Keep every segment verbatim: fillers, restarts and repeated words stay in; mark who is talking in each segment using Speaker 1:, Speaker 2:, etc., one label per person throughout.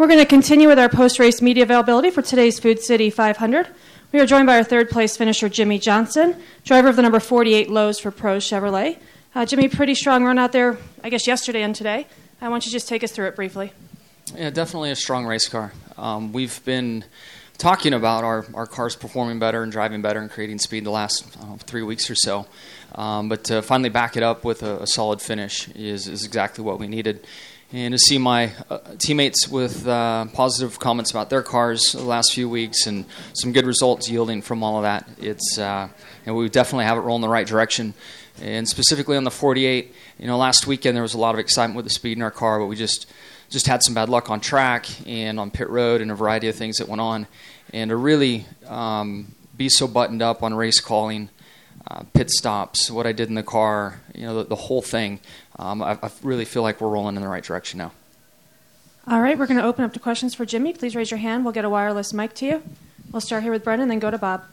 Speaker 1: We're going to continue with our post-race media availability for today's Food City five hundred. We are joined by our third-place finisher, Jimmy Johnson, driver of the number forty-eight Lowe's for Pros Chevrolet. Uh, Jimmy, pretty strong run out there, I guess, yesterday and today. I want you to just take us through it briefly.
Speaker 2: Yeah, definitely a strong race car. Um, we've been talking about our, our cars performing better and driving better and creating speed the last I don't know, three weeks or so. Um, but to finally back it up with a, a solid finish is, is exactly what we needed. And to see my uh, teammates with uh, positive comments about their cars the last few weeks and some good results yielding from all of that, it's uh, and we definitely have it rolling in the right direction. And specifically on the forty-eight, you know, last weekend there was a lot of excitement with the speed in our car, but we just just had some bad luck on track and on pit road and a variety of things that went on. And to really um, be so buttoned up on race calling, uh, pit stops, what I did in the car, you know, the, the whole thing. Um, I, I really feel like we're rolling in the right direction now.
Speaker 1: All right, we're going to open up to questions for Jimmy. Please raise your hand. We'll get a wireless mic to you. We'll start here with Brendan, then go to Bob.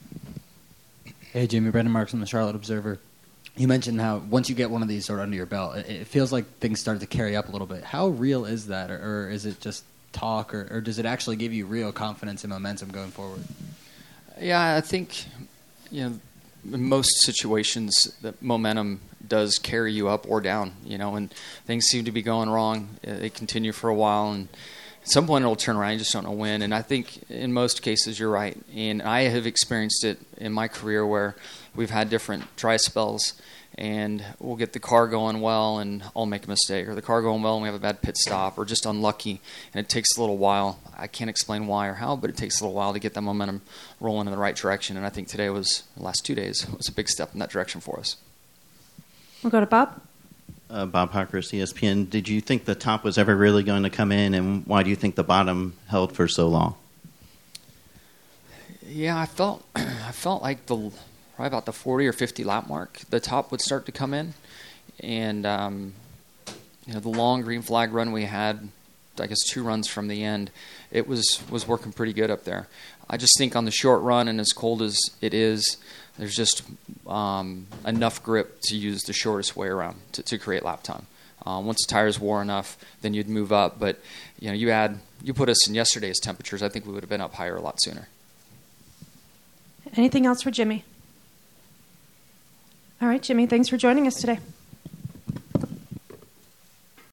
Speaker 3: Hey, Jimmy. Brendan Marks from the Charlotte Observer. You mentioned how once you get one of these sort of under your belt, it, it feels like things start to carry up a little bit. How real is that, or, or is it just talk, or, or does it actually give you real confidence and momentum going forward?
Speaker 2: Yeah, I think, you know, in most situations, the momentum does carry you up or down, you know, and things seem to be going wrong. They continue for a while, and at some point it'll turn around. You just don't know when. And I think in most cases you're right. And I have experienced it in my career where we've had different dry spells, and we'll get the car going well and I'll make a mistake, or the car going well and we have a bad pit stop, or just unlucky, and it takes a little while. I can't explain why or how, but it takes a little while to get that momentum rolling in the right direction. And I think today was, the last two days, was a big step in that direction for us.
Speaker 1: We'll go to Bob.
Speaker 4: Uh, Bob Parkhurst, E S P N. Did you think the top was ever really going to come in, and why do you think the bottom held for so long?
Speaker 2: Yeah, I felt I felt like the probably about the forty or fifty lap mark, the top would start to come in, and um, you know, the long green flag run we had, I guess two runs from the end, it was was working pretty good up there. I just think on the short run, and as cold as it is, there's just um, enough grip to use the shortest way around to, to create lap time. Um, once the tires wore enough, then you'd move up. But you know, you add, you put us in yesterday's temperatures, I think we would have been up higher a lot sooner.
Speaker 1: Anything else for Jimmy? All right, Jimmy, thanks for joining us today.